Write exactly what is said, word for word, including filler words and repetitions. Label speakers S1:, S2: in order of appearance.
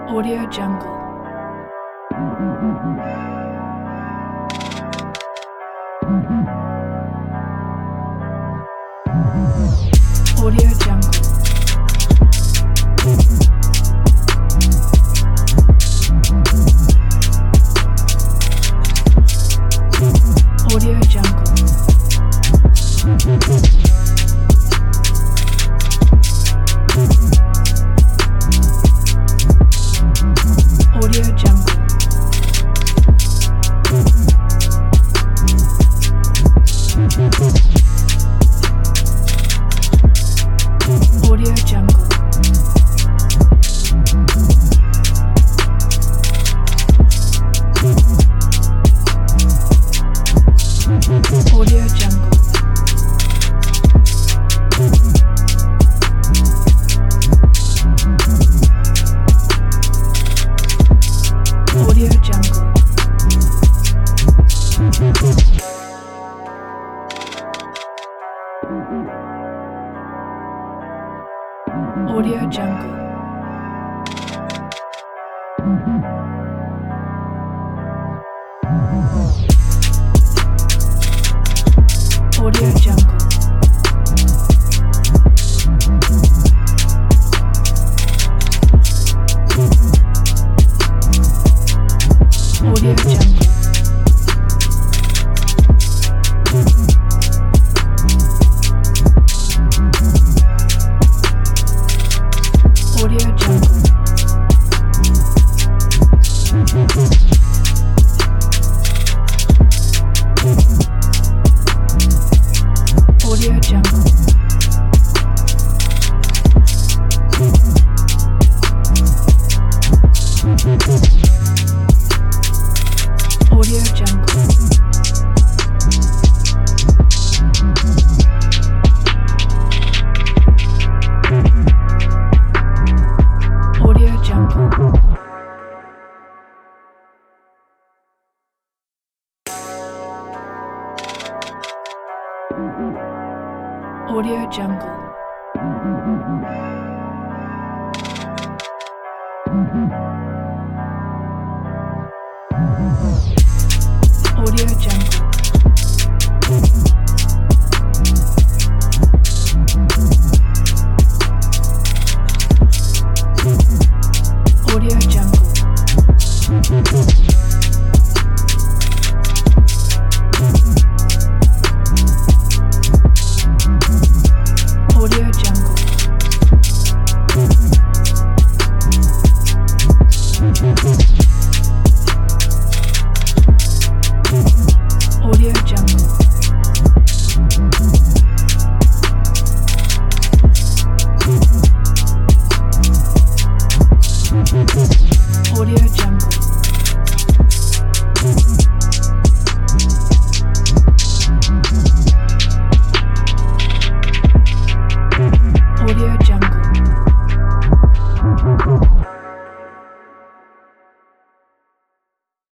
S1: Audio Jungle. Audio Jungle. Audio Jungle. Audio Jungle. Audio Jungle. Audio Jungle. Audio Jungle. Audio Jungle. Audio Jungle. Audio Jungle. Audio Jungle. Audio Jungle. Audio Jungle. Audio Jungle. Audio Jungle. Audio Jungle. Audio Jungle. Audio Jungle. Audio Jungle. Audio